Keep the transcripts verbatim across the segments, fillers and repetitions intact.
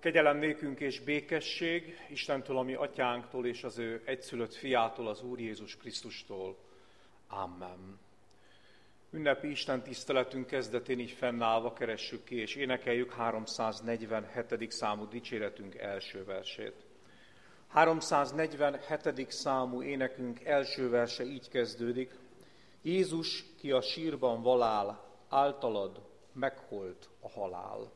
Kegyelem nékünk és békesség Istentől, a mi atyánktól és az ő egyszülött fiától, az Úr Jézus Krisztustól. Amen. Ünnepi Isten tiszteletünk kezdetén így fennállva keressük ki és énekeljük háromszáznegyvenhetedik számú dicséretünk első versét. háromszáznegyvenhetedik számú énekünk első verse így kezdődik. Jézus, ki a sírban valál, általad megholt a halál.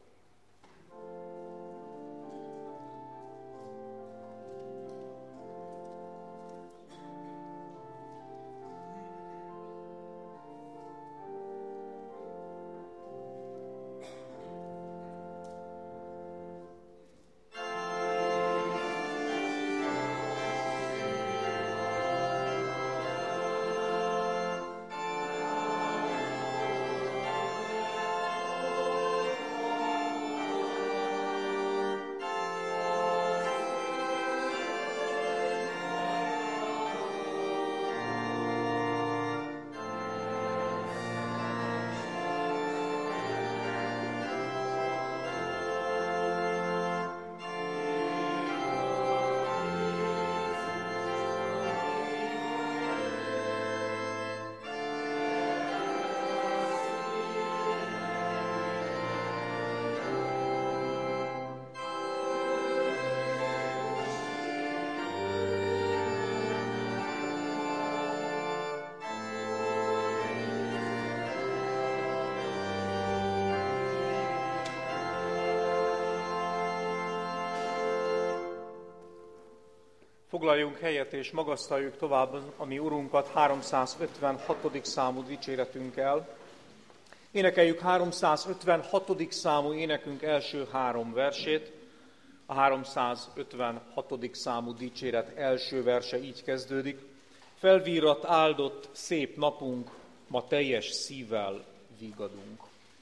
Foglaljunk helyet és magasztaljuk tovább a mi Urunkat háromszázötvenhatodik számú dicséretünkkel. Énekeljük háromszázötvenhatodik számú énekünk első három versét. A háromszázötvenhatodik számú dicséret első verse így kezdődik. Felvírat áldott szép napunk, ma teljes szívvel vígadunk.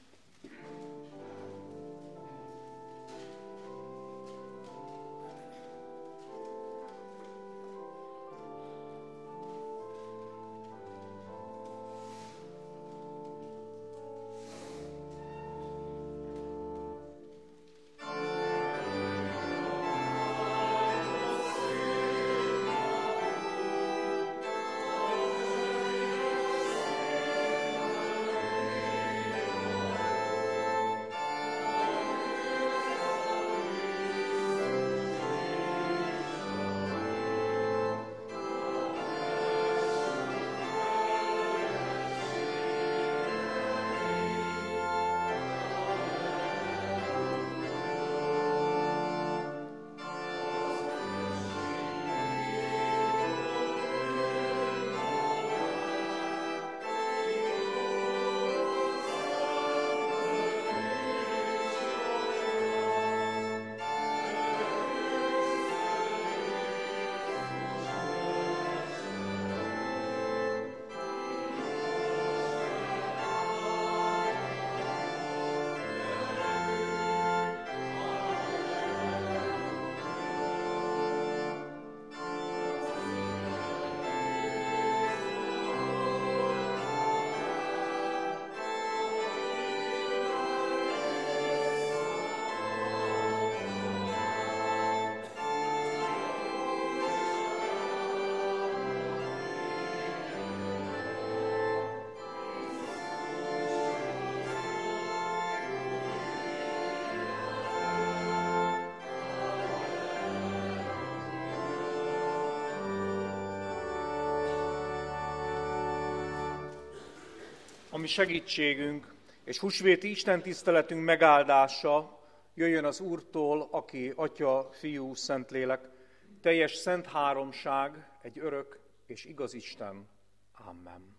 A mi segítségünk és húsvéti istentiszteletünk megáldása jöjjön az Úrtól, aki Atya, Fiú, Szentlélek, teljes szent háromság, egy örök és igaz Isten. Amen.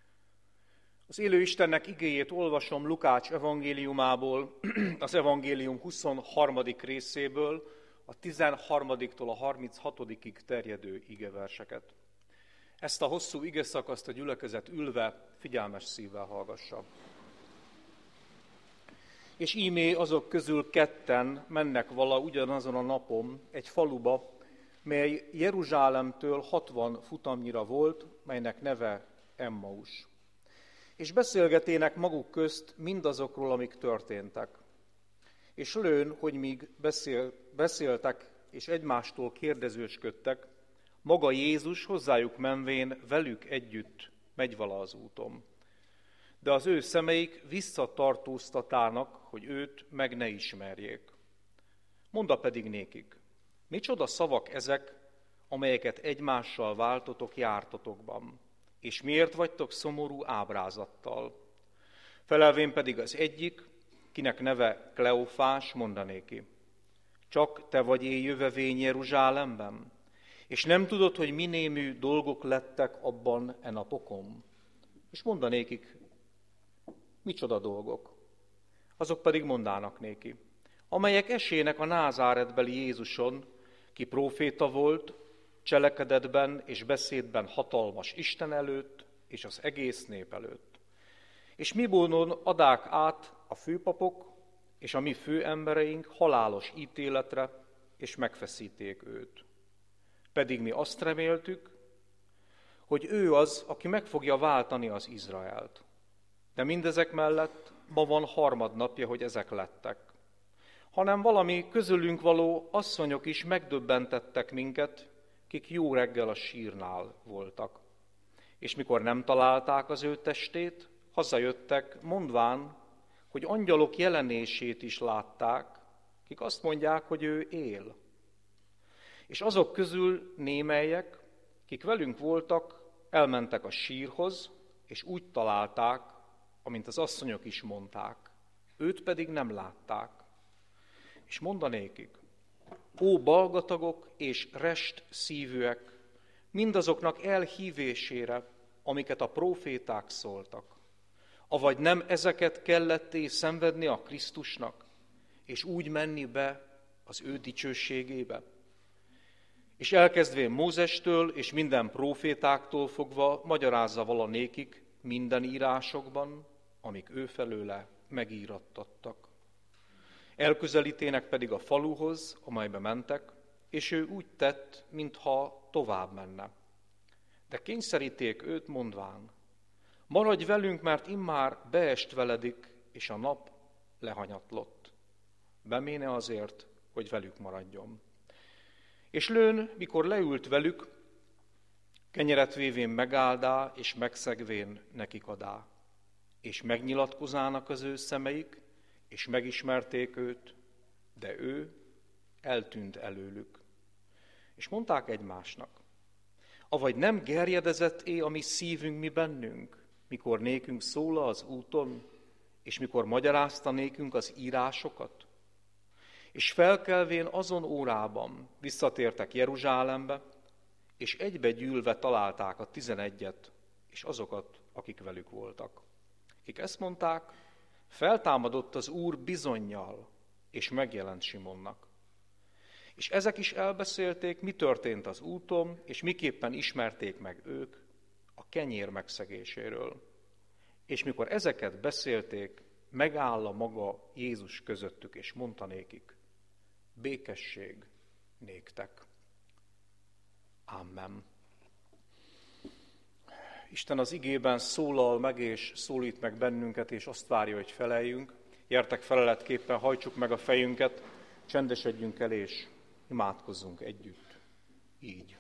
Az élő Istennek igéjét olvasom Lukács evangéliumából, az evangélium huszonharmadik részéből, a tizenharmadiktól a harminchatodik terjedő igeverseket. Ezt a hosszú igeszakaszt a gyülekezet ülve figyelmes szívvel hallgassa. És ímé azok közül ketten mennek vala ugyanazon a napon egy faluba, mely Jeruzsálemtől hatvan futamnyira volt, melynek neve Emmaus. És beszélgetének maguk közt mindazokról, amik történtek. és lőn, hogy míg beszél, beszéltek és egymástól kérdezősködtek, maga Jézus hozzájuk menvén velük együtt megy vala az úton. De az ő szemeik visszatartóztatának, hogy őt meg ne ismerjék. Monda pedig nékik, micsoda szavak ezek, amelyeket egymással váltotok jártotokban, és miért vagytok szomorú ábrázattal? Felelvén pedig az egyik, kinek neve Kleofás, mondanéki, csak te vagy én jövevény Jeruzsálemben, és nem tudod, hogy minémű dolgok lettek abban e napokon? És mondanékik, micsoda dolgok? Azok pedig mondának néki, amelyek esének a názáretbeli Jézuson, ki próféta volt, cselekedetben és beszédben hatalmas Isten előtt, és az egész nép előtt. És mibónon adák át a főpapok és a mi főembereink halálos ítéletre, és megfeszíték őt. Pedig mi azt reméltük, hogy ő az, aki meg fogja váltani az Izraelt. De mindezek mellett ma van harmadnapja, hogy ezek lettek. Hanem valami közülünk való asszonyok is megdöbbentettek minket, kik jó reggel a sírnál voltak. És mikor nem találták az ő testét, hazajöttek, mondván, hogy angyalok jelenését is látták, kik azt mondják, hogy ő él. És azok közül némelyek, kik velünk voltak, elmentek a sírhoz, és úgy találták, amint az asszonyok is mondták. Őt pedig nem látták. És mondanékik, ó balgatagok és rest szívűek, mindazoknak elhívésére, amiket a próféták szóltak. Avagy nem ezeket kelletté szenvedni a Krisztusnak, és úgy menni be az ő dicsőségébe? És elkezdvén Mózestől és minden prófétáktól fogva magyarázza vala nékik minden írásokban, amik ő felőle megírattattak. Elközelítének pedig a faluhoz, amelybe mentek, és ő úgy tett, mintha tovább menne. De kényszeríték őt mondván, maradj velünk, mert immár beest veledik, és a nap lehanyatlott. Beméne azért, hogy velük maradjon. És lőn, mikor leült velük, kenyeret vévén megáldá, és megszegvén nekik adá. És megnyilatkozának az ő szemeik, és megismerték őt, de ő eltűnt előlük. És mondták egymásnak, avagy nem gerjedezett-é a mi szívünk mi bennünk, mikor nékünk szóla az úton, és mikor magyarázta nékünk az írásokat? És felkelvén azon órában visszatértek Jeruzsálembe, és egybe gyűlve találták a tizenegyet, és azokat, akik velük voltak. Akik ezt mondták, feltámadott az Úr bizonnyal, és megjelent Simonnak. És ezek is elbeszélték, mi történt az úton, és miképpen ismerték meg ők a kenyér megszegéséről. És mikor ezeket beszélték, megáll a maga Jézus közöttük, és mondta nékik, békesség néktek. Amen. Isten az igében szólal meg, és szólít meg bennünket, és azt várja, hogy feleljünk. Gyertek feleletképpen, hajtsuk meg a fejünket, csendesedjünk el, és imádkozzunk együtt. Így.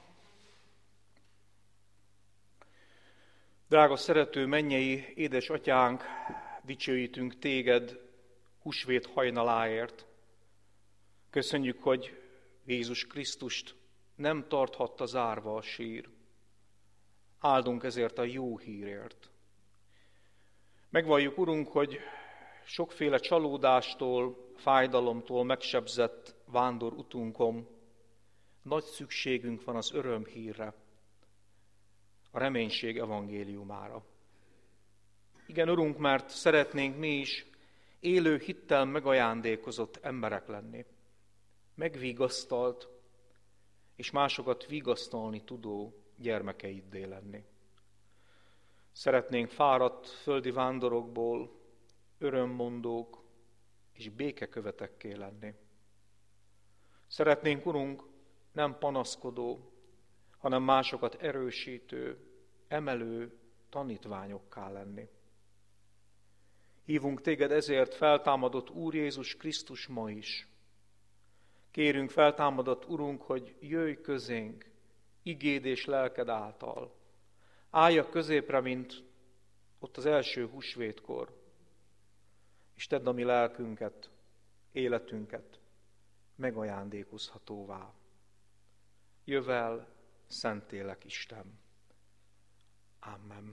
Drága szerető mennyei édesatyánk, dicsőítünk téged húsvét hajnaláért. Köszönjük, hogy Jézus Krisztust nem tarthatta zárva a sír. Áldunk ezért a jó hírért. Megvalljuk, Urunk, hogy sokféle csalódástól, fájdalomtól megsebzett vándor utunkon nagy szükségünk van az örömhírre, a reménység evangéliumára. Igen, Urunk, mert szeretnénk mi is élő hittel megajándékozott emberek lenni, megvigasztalt és másokat vigasztalni tudó gyermekeiddé lenni. Szeretnénk fáradt földi vándorokból örömmondók és békekövetekké lenni. Szeretnénk, Urunk, nem panaszkodó, hanem másokat erősítő, emelő tanítványokká lenni. Hívunk téged ezért, feltámadott Úr Jézus Krisztus ma is. Kérünk, feltámadott Urunk, hogy jöjj közénk, igéd és lelked által. Állj a középre, mint ott az első húsvétkor, és tedd a mi lelkünket, életünket megajándékozhatóvá. Jövel, Szentlélek Isten. Amen.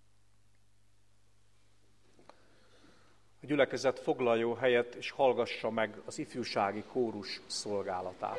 A gyülekezet foglaljon helyet, és hallgassa meg az ifjúsági kórus szolgálatát.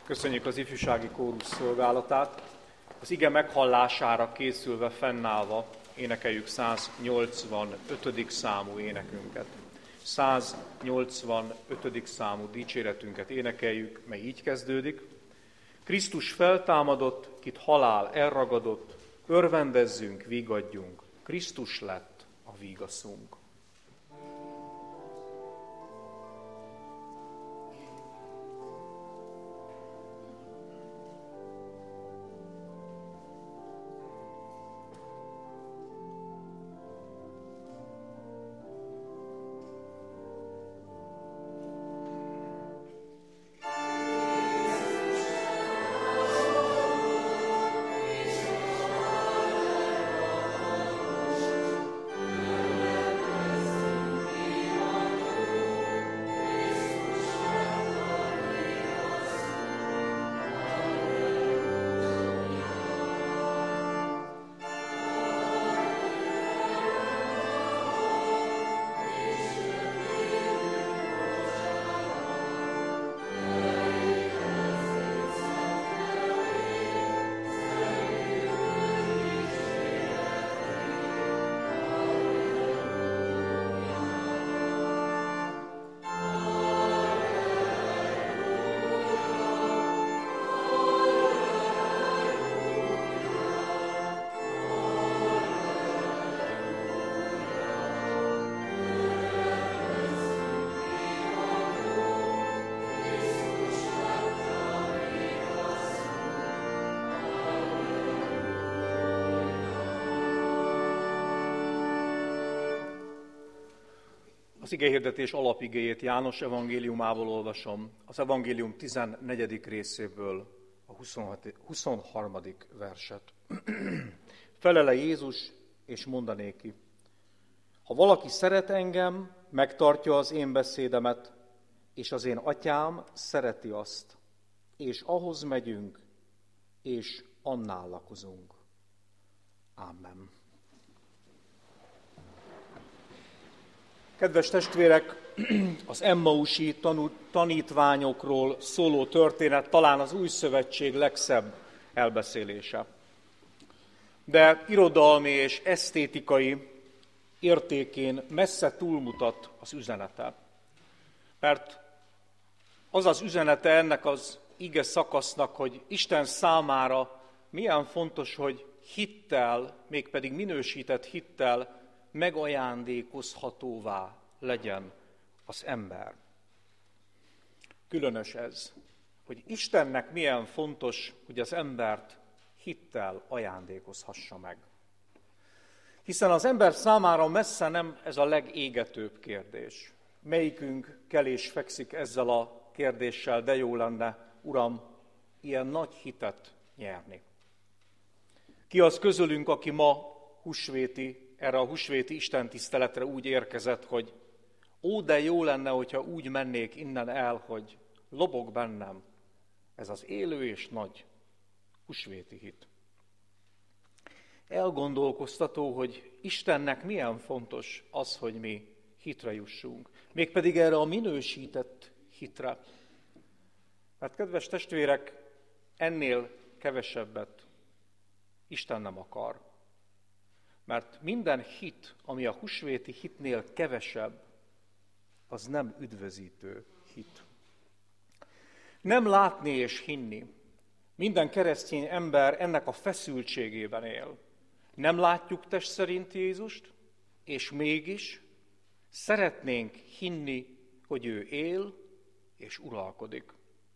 Köszönjük az ifjúsági kórus szolgálatát. Az ige meghallására készülve, fennállva énekeljük száznyolcvanötödik számú énekünket. száznyolcvanötödik számú dicséretünket énekeljük, mely így kezdődik. Krisztus feltámadott, kit halál elragadott, örvendezzünk, vigadjunk, Krisztus lett a vígaszunk. Az igehirdetés alapigéjét János evangéliumából olvasom, az evangélium tizennegyedik részéből a huszonharmadik verset. Felele Jézus, és mondanéki: ha valaki szeret engem, megtartja az én beszédemet, és az én atyám szereti azt, és ahhoz megyünk, és annál lakozunk. Amen. Kedves testvérek, az emmausi tanítványokról szóló történet talán az új szövetség legszebb elbeszélése. De irodalmi és esztétikai értékén messze túlmutat az üzenete. Mert az az üzenete ennek az ige szakasznak, hogy Isten számára milyen fontos, hogy hittel, mégpedig minősített hittel megajándékozhatóvá legyen az ember. Különös ez, hogy Istennek milyen fontos, hogy az embert hittel ajándékozhassa meg. Hiszen az ember számára messze nem ez a legégetőbb kérdés. Melyikünk kel és fekszik ezzel a kérdéssel, de jó lenne, Uram, ilyen nagy hitet nyerni. Ki az közülünk, aki ma húsvéti, erre a húsvéti istentiszteletre úgy érkezett, hogy ó, de jó lenne, hogyha úgy mennék innen el, hogy lobog bennem ez az élő és nagy húsvéti hit. Elgondolkoztató, hogy Istennek milyen fontos az, hogy mi hitre jussunk. Mégpedig erre a minősített hitre. Mert kedves testvérek, ennél kevesebbet Isten nem akar. Mert minden hit, ami a húsvéti hitnél kevesebb, az nem üdvözítő hit. Nem látni és hinni. Minden keresztény ember ennek a feszültségében él. Nem látjuk test szerint Jézust, és mégis szeretnénk hinni, hogy ő él és uralkodik.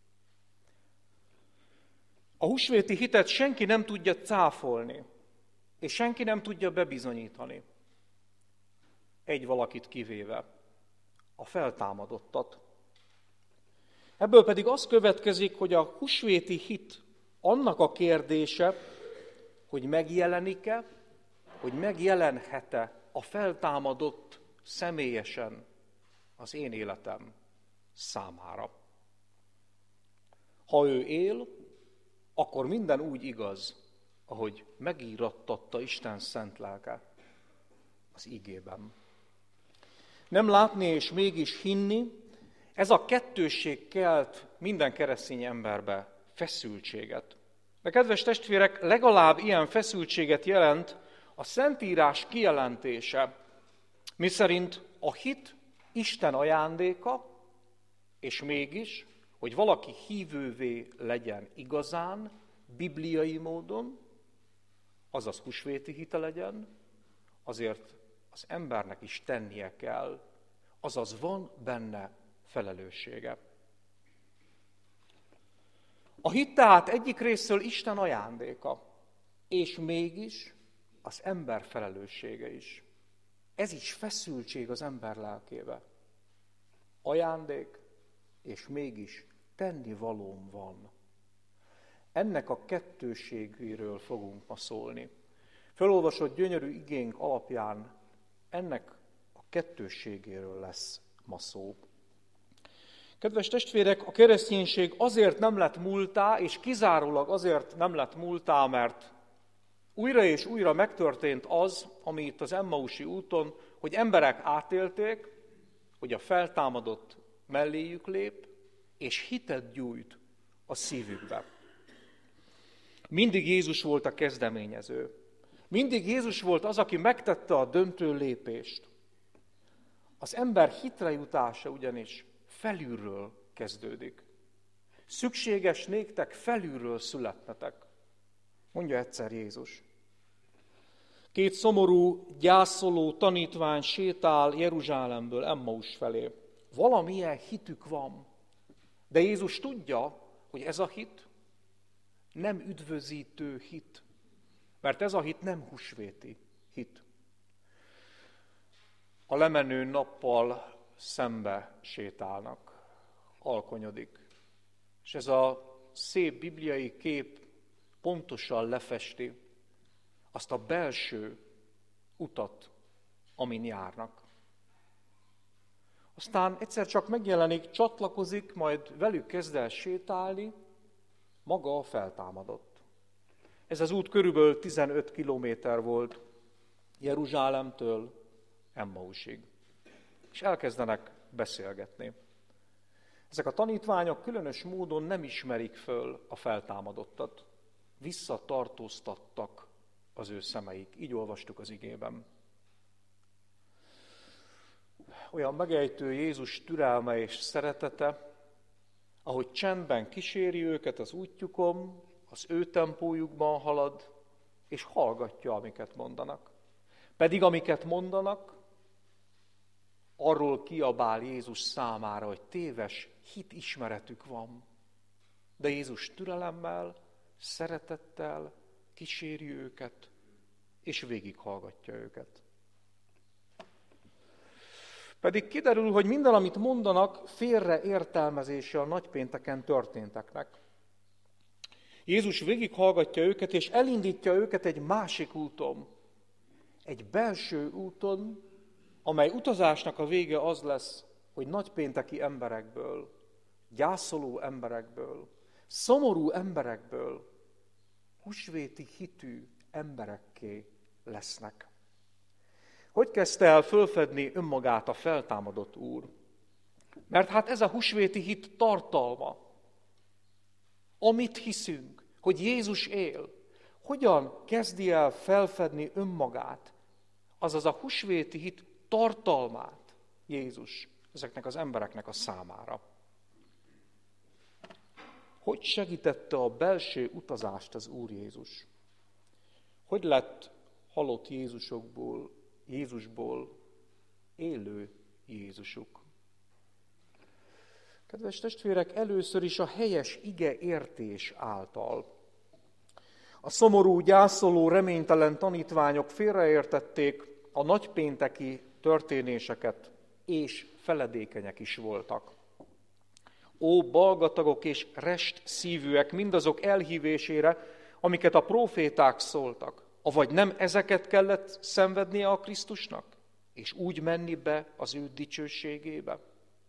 A húsvéti hitet senki nem tudja cáfolni, és senki nem tudja bebizonyítani. Egy valakit kivéve, a feltámadottat. Ebből pedig az következik, hogy a húsvéti hit annak a kérdése, hogy megjelenik-e, hogy megjelenhet-e a feltámadott személyesen az én életem számára. Ha ő él, akkor minden úgy igaz, ahogy megírattatta Isten szent lelke az igében. Nem látni és mégis hinni, ez a kettősség kelt minden keresztény emberbe feszültséget. De kedves testvérek, legalább ilyen feszültséget jelent a Szentírás kijelentése, miszerint a hit Isten ajándéka, és mégis, hogy valaki hívővé legyen igazán, bibliai módon, azaz húsvéti hite legyen, azért az embernek is tennie kell, azaz van benne felelőssége. A hit tehát egyik részről Isten ajándéka, és mégis az ember felelőssége is. Ez is feszültség az ember lelkébe. Ajándék, és mégis tennivalóm van. Ennek a kettőségéről fogunk ma szólni. Felolvasott gyönyörű igénk alapján ennek a kettőségéről lesz ma szó. Kedves testvérek, a kereszténység azért nem lett múltá, és kizárólag azért nem lett múltá, mert újra és újra megtörtént az, ami itt az Emmausi úton, hogy emberek átélték, hogy a feltámadott melléjük lép, és hitet gyújt a szívükbe. Mindig Jézus volt a kezdeményező. Mindig Jézus volt az, aki megtette a döntő lépést. Az ember hitre jutása ugyanis felülről kezdődik. Szükséges néktek felülről születnetek, mondja egyszer Jézus. Két szomorú, gyászoló tanítvány sétál Jeruzsálemből Emmaus felé. Valamilyen hitük van, de Jézus tudja, hogy ez a hit nem üdvözítő hit, mert ez a hit nem húsvéti hit. A lemenő nappal szembe sétálnak, alkonyodik. És ez a szép bibliai kép pontosan lefesti azt a belső utat, amin járnak. Aztán egyszer csak megjelenik, csatlakozik, majd velük kezd el sétálni, maga a feltámadott. Ez az út körülbelül tizenöt kilométer volt Jeruzsálemtől Emmausig. És elkezdenek beszélgetni. Ezek a tanítványok különös módon nem ismerik föl a feltámadottat. Visszatartóztattak az ő szemeik. Így olvastuk az igében. Olyan megejtő Jézus türelme és szeretete, ahogy csendben kíséri őket az útjukon, az ő tempójukban halad, és hallgatja, amiket mondanak. Pedig amiket mondanak, arról kiabál Jézus számára, hogy téves hitismeretük van. De Jézus türelemmel, szeretettel kíséri őket, és végighallgatja őket. Pedig kiderül, hogy minden, amit mondanak, félreértelmezése a nagypénteken történteknek. Jézus végighallgatja őket, és elindítja őket egy másik úton. Egy belső úton, amely utazásnak a vége az lesz, hogy nagypénteki emberekből, gyászoló emberekből, szomorú emberekből húsvéti hitű emberekké lesznek. Hogy kezdte el fölfedni önmagát a feltámadott Úr? Mert hát ez a húsvéti hit tartalma. Amit hiszünk, hogy Jézus él, hogyan kezdi el felfedni önmagát, azaz a húsvéti hit tartalmát Jézus ezeknek az embereknek a számára. Hogy segítette a belső utazást az Úr Jézus? Hogy lett halott Jézusokból, Jézusból élő Jézusuk? Kedves testvérek, először is a helyes ige értés által. A szomorú, gyászoló, reménytelen tanítványok félreértették a nagypénteki történéseket, és feledékenyek is voltak. Ó, balgatagok és rest szívűek mindazok elhívésére, amiket a próféták szóltak. Avagy nem ezeket kellett szenvednie a Krisztusnak, és úgy menni be az ő dicsőségébe?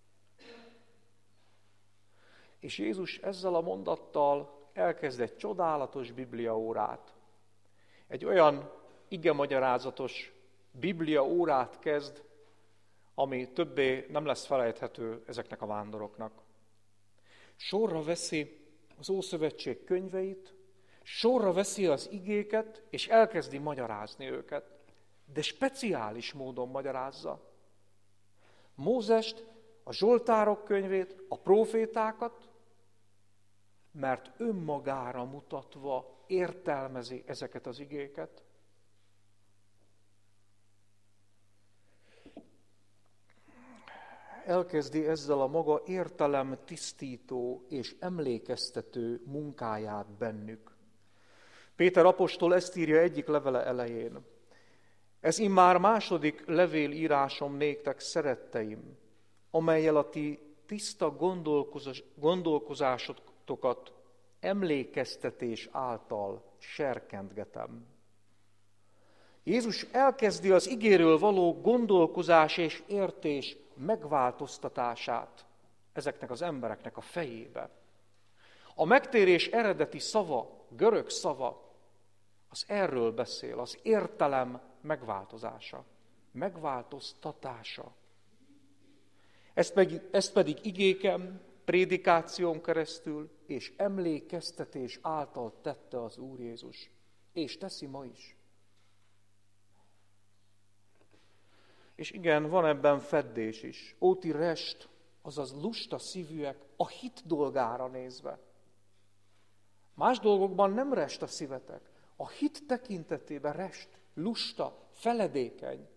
És Jézus ezzel a mondattal elkezd egy csodálatos bibliaórát. Egy olyan igemagyarázatos bibliaórát kezd, ami többé nem lesz felejthető ezeknek a vándoroknak. Sorra veszi az Ószövetség könyveit, sorra veszi az igéket, és elkezdi magyarázni őket. De speciális módon magyarázza. Mózest, a Zsoltárok könyvét, a prófétákat, mert önmagára mutatva értelmezi ezeket az igéket. Elkezdi ezzel a maga értelem tisztító és emlékeztető munkáját bennük. Péter apostol ezt írja egyik levele elején. Ez immár második levélírásom néktek, szeretteim, amellyel a ti tiszta gondolkozás, gondolkozásotokat emlékeztetés által serkentgetem. Jézus elkezdi az igéről való gondolkozás és értés megváltoztatását ezeknek az embereknek a fejébe. A megtérés eredeti szava, görög szava, az erről beszél, az értelem megváltozása, megváltoztatása. Ezt pedig, ezt pedig igéken, prédikáción keresztül és emlékeztetés által tette az Úr Jézus, és teszi ma is. És igen, van ebben feddés is. Óti rest, azaz lusta szívűek a hit dolgára nézve. Más dolgokban nem rest a szívetek. A hit tekintetében rest, lusta, feledékeny.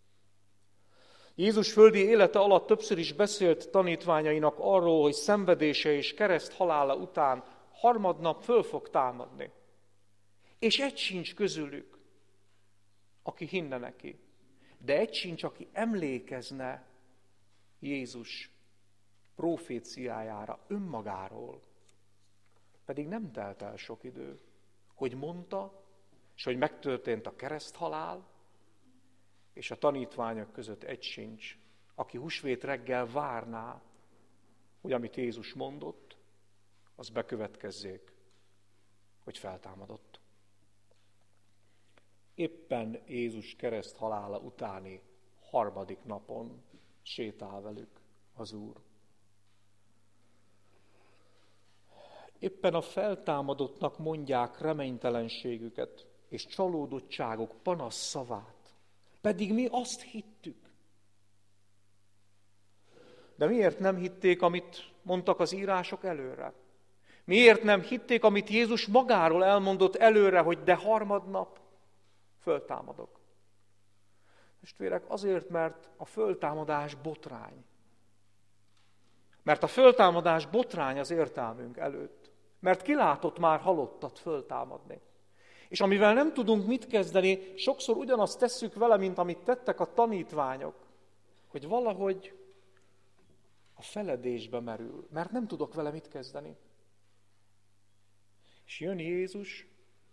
Jézus földi élete alatt többször is beszélt tanítványainak arról, hogy szenvedése és kereszt halála után harmadnap föl fog támadni. És egy sincs közülük, aki hinne neki. De egy sincs, aki emlékezne Jézus proféciájára, önmagáról. Pedig nem telt el sok idő, hogy mondta, és hogy megtörtént a kereszthalál, és a tanítványok között egy sincs, aki húsvét reggel várná, hogy amit Jézus mondott, az bekövetkezzék, hogy feltámadott. Éppen Jézus kereszthalála utáni harmadik napon sétál velük az Úr. Éppen a feltámadottnak mondják reménytelenségüket és csalódottságok panasz szavát. Pedig mi azt hittük. De miért nem hitték, amit mondtak az írások előre? Miért nem hitték, amit Jézus magáról elmondott előre, hogy de harmadnap föltámadok? Testvérek, azért, mert a föltámadás botrány. Mert a föltámadás botrány az értelmünk előtt. Mert ki látott már halottat föltámadni? És amivel nem tudunk mit kezdeni, sokszor ugyanazt tesszük vele, mint amit tettek a tanítványok, hogy valahogy a feledésbe merül, mert nem tudok vele mit kezdeni. És jön Jézus,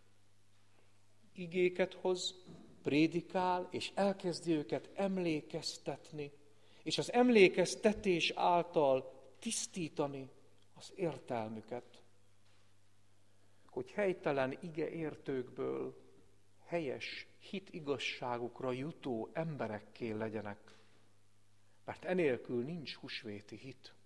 igéket hoz, prédikál, és elkezdi őket emlékeztetni, és az emlékeztetés által tisztítani az értelmüket, hogy helytelen igeértőkből helyes hit igazságukra jutó emberekké legyenek, mert enélkül nincs húsvéti hit.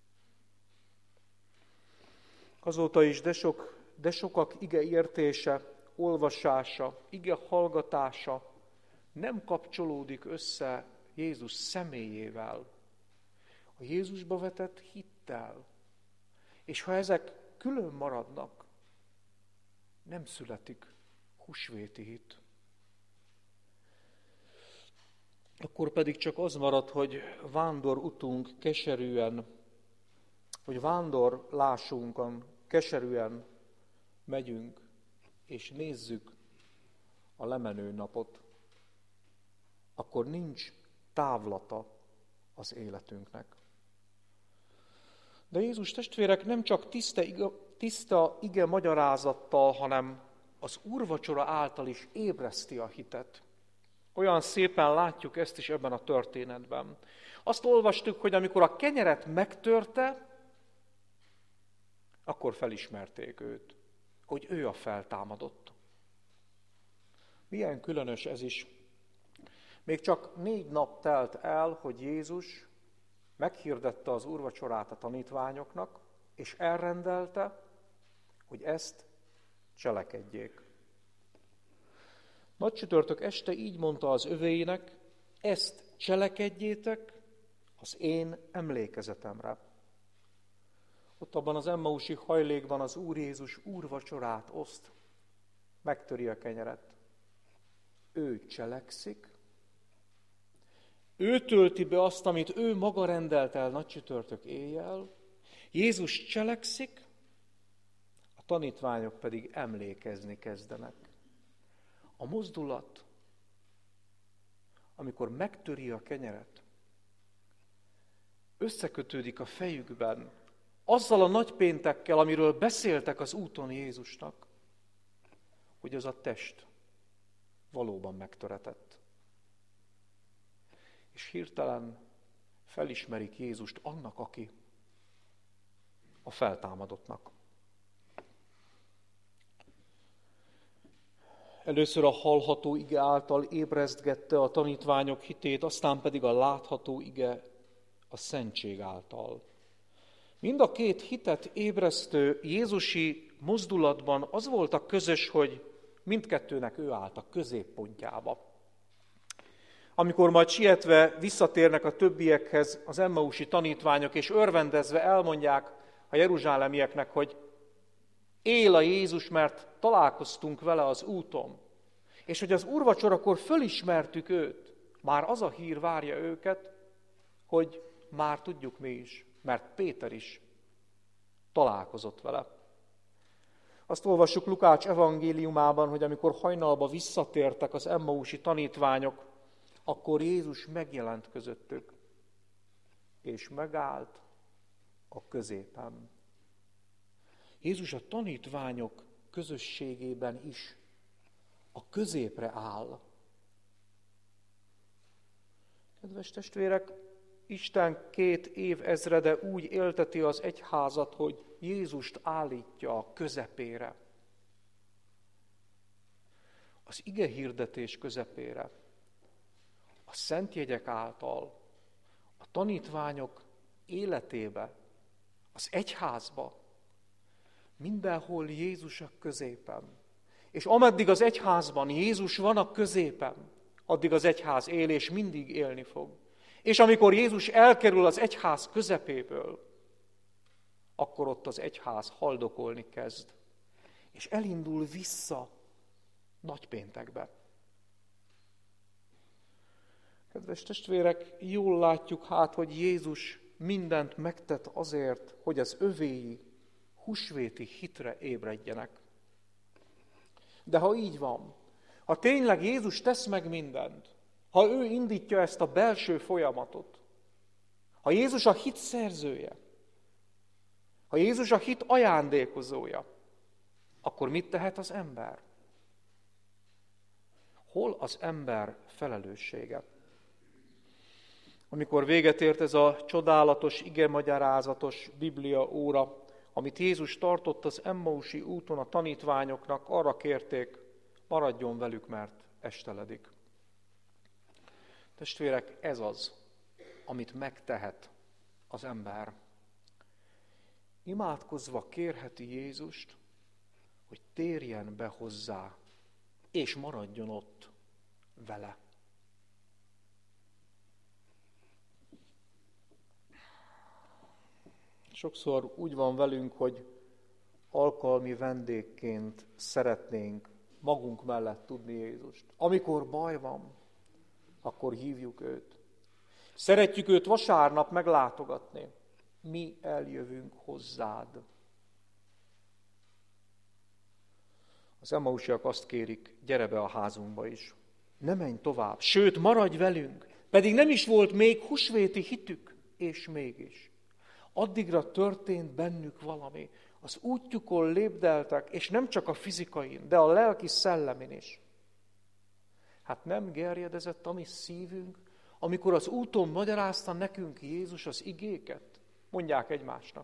Azóta is de, sok, de sokak igeértése, olvasása, ige hallgatása nem kapcsolódik össze Jézus személyével, a Jézusba vetett hittel. És ha ezek külön maradnak, nem születik húsvéti hit. Akkor pedig csak az marad, hogy vándor utunk keserűen, hogy vándorlásunkon keserűen megyünk, és nézzük a lemenő napot. Akkor nincs távlata az életünknek. De Jézus, testvérek, nem csak tiszta ige, tiszta ige magyarázattal, hanem az úrvacsora által is ébreszti a hitet. Olyan szépen látjuk ezt is ebben a történetben. Azt olvastuk, hogy amikor a kenyeret megtörte, akkor felismerték őt, hogy ő a feltámadott. Milyen különös ez is. Még csak négy nap telt el, hogy Jézus meghirdette az úrvacsorát a tanítványoknak, és elrendelte, hogy ezt cselekedjék. Nagy csütörtök este így mondta az övéinek, ezt cselekedjétek az én emlékezetemre. Ott abban az emmausi hajlékban az Úr Jézus úrvacsorát oszt, megtöri a kenyeret. Ő cselekszik, ő tölti be azt, amit ő maga rendelt el nagy csütörtök éjjel, Jézus cselekszik, a tanítványok pedig emlékezni kezdenek. A mozdulat, amikor megtöri a kenyeret, összekötődik a fejükben azzal a nagypéntekkel, amiről beszéltek az úton Jézusnak, hogy az a test valóban megtöretett. És hirtelen felismerik Jézust annak, aki a feltámadottnak. Először a hallható ige által ébresztgette a tanítványok hitét, aztán pedig a látható ige a szentség által. Mind a két hitet ébresztő jézusi mozdulatban az volt a közös, hogy mindkettőnek ő állt a középpontjába. Amikor majd sietve visszatérnek a többiekhez az emmausi tanítványok, és örvendezve elmondják a jeruzsálemieknek, hogy él a Jézus, mert találkoztunk vele az úton, és hogy az úrvacsorakor fölismertük őt, már az a hír várja őket, hogy már tudjuk mi is, mert Péter is találkozott vele. Azt olvassuk Lukács evangéliumában, hogy amikor hajnalba visszatértek az emmausi tanítványok, akkor Jézus megjelent közöttük, és megállt a középen. Jézus a tanítványok közösségében is a középre áll. Kedves testvérek, Isten két évezrede úgy élteti az egyházat, hogy Jézust állítja a közepére. Az ige hirdetés közepére. A szentjegyek által, a tanítványok életébe, az egyházba, mindenhol Jézus a középen. És ameddig az egyházban Jézus van a középen, addig az egyház él, és mindig élni fog. És amikor Jézus elkerül az egyház közepéből, akkor ott az egyház haldokolni kezd, és elindul vissza nagypéntekbe. Kedves testvérek, jól látjuk hát, hogy Jézus mindent megtett azért, hogy az övéi húsvéti hitre ébredjenek. De ha így van, ha tényleg Jézus tesz meg mindent, ha ő indítja ezt a belső folyamatot, ha Jézus a hit szerzője, ha Jézus a hit ajándékozója, akkor mit tehet az ember? Hol az ember felelőssége? Amikor véget ért ez a csodálatos, igemagyarázatos Biblia óra, amit Jézus tartott az Emmausi úton a tanítványoknak, arra kérték, maradjon velük, mert esteledik. Testvérek, ez az, amit megtehet az ember. Imádkozva kérheti Jézust, hogy térjen be hozzá, és maradjon ott vele. Sokszor úgy van velünk, hogy alkalmi vendégként szeretnénk magunk mellett tudni Jézust. Amikor baj van, akkor hívjuk őt. Szeretjük őt vasárnap meglátogatni. Mi eljövünk hozzád. Az emmausiak azt kérik, gyere be a házunkba is. Ne menj tovább, sőt, maradj velünk. Pedig nem is volt még húsvéti hitük, és mégis. Addigra történt bennük valami. Az útjukon lépdeltek, és nem csak a fizikain, de a lelki szellemin is. Hát nem gerjedezett a mi szívünk, amikor az úton magyarázta nekünk Jézus az igéket? Mondják egymásnak.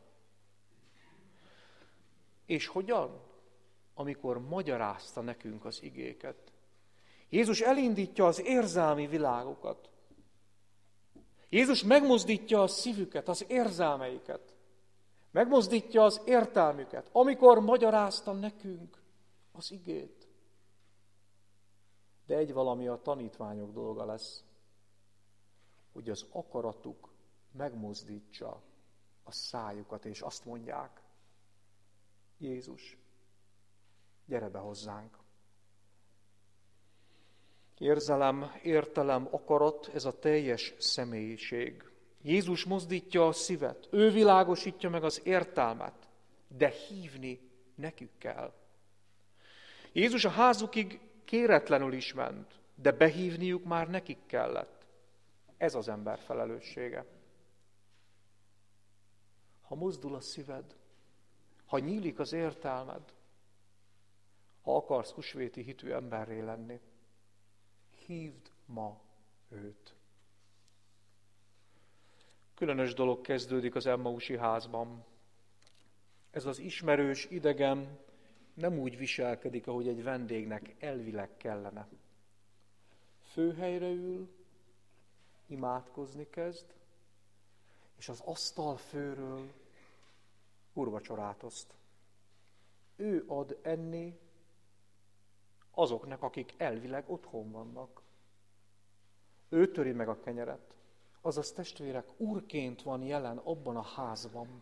És hogyan? Amikor magyarázta nekünk az igéket. Jézus elindítja az érzelmi világokat. Jézus megmozdítja a szívüket, az érzelmeiket. Megmozdítja az értelmüket, amikor magyarázta nekünk az igét. De egy valami a tanítványok dolga lesz, hogy az akaratuk megmozdítsa a szájukat, és azt mondják, Jézus, gyere be hozzánk. Érzelem, értelem, akarat, ez a teljes személyiség. Jézus mozdítja a szívet, ő világosítja meg az értelmet, de hívni nekük kell. Jézus a házukig kéretlenül is ment, de behívniuk már nekik kellett. Ez az ember felelőssége. Ha mozdul a szíved, ha nyílik az értelmed, ha akarsz húsvéti hitű emberré lenni, hívd ma őt. Különös dolog kezdődik az Emmausi házban. Ez az ismerős idegen nem úgy viselkedik, ahogy egy vendégnek elvileg kellene. Főhelyre ül, imádkozni kezd, és az asztal főről úrvacsorát oszt. Ő ad enni azoknak, akik elvileg otthon vannak. Ő töri meg a kenyeret. Azaz testvérek, úrként van jelen abban a házban.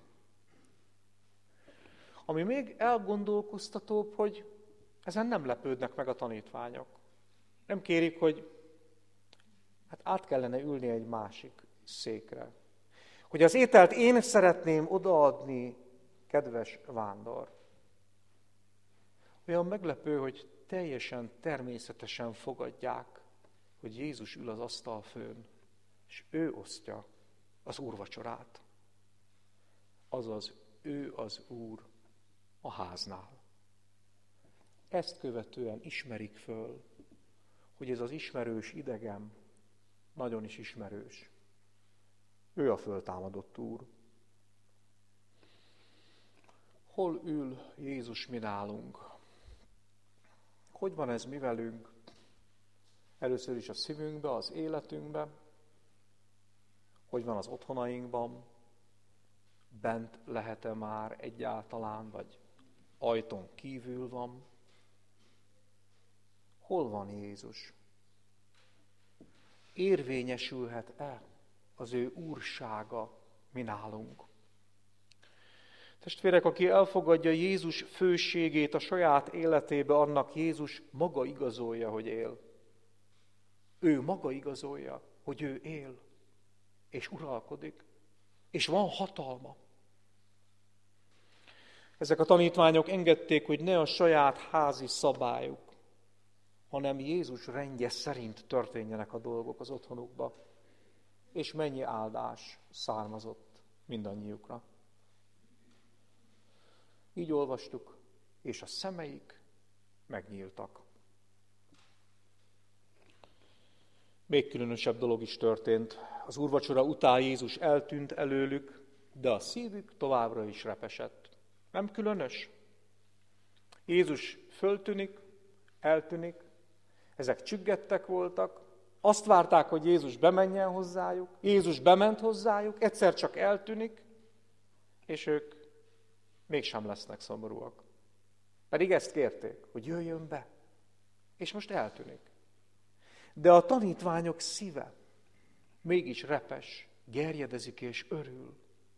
Ami még elgondolkoztatóbb, hogy ezen nem lepődnek meg a tanítványok. Nem kérik, hogy hát át kellene ülni egy másik székre. Hogy az ételt én szeretném odaadni, kedves vándor. Olyan meglepő, hogy teljesen természetesen fogadják, hogy Jézus ül az asztal főn, és ő osztja az úrvacsorát. Azaz, ő az úr a háznál. Ezt követően ismerik föl, hogy ez az ismerős idegen nagyon is ismerős. Ő a föltámadott úr. Hol ül Jézus mi nálunk? Hogy van ez mi velünk? Először is a szívünkbe, az életünkbe. Hogy van az otthonainkban? Bent lehet-e már egyáltalán, vagy ajtón kívül van? Hol van Jézus? Érvényesülhet-e az ő úrsága mi nálunk? Testvérek, aki elfogadja Jézus főségét a saját életébe, annak Jézus maga igazolja, hogy él. Ő maga igazolja, hogy ő él, és uralkodik, és van hatalma. Ezek a tanítványok engedték, hogy ne a saját házi szabályuk, hanem Jézus rendje szerint történjenek a dolgok az otthonukba, és mennyi áldás származott mindannyiukra. Így olvastuk, és a szemeik megnyíltak. Még különösebb dolog is történt. Az úrvacsora után Jézus eltűnt előlük, de a szívük továbbra is repesett. Nem különös? Jézus föltűnik, eltűnik, ezek csüggettek voltak, azt várták, hogy Jézus bemenjen hozzájuk, Jézus bement hozzájuk, egyszer csak eltűnik, és ők mégsem lesznek szomorúak. Pedig ezt kérték, hogy jöjjön be, és most eltűnik. De a tanítványok szíve mégis repes, gerjedezik és örül.